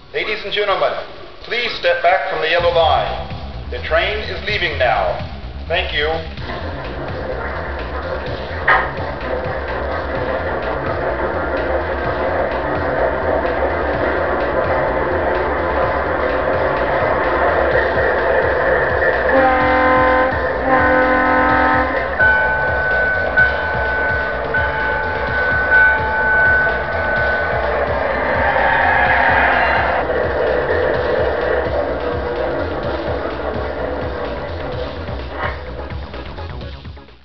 Ladies and gentlemen, please step back from the yellow line. The train is leaving now. Thank you.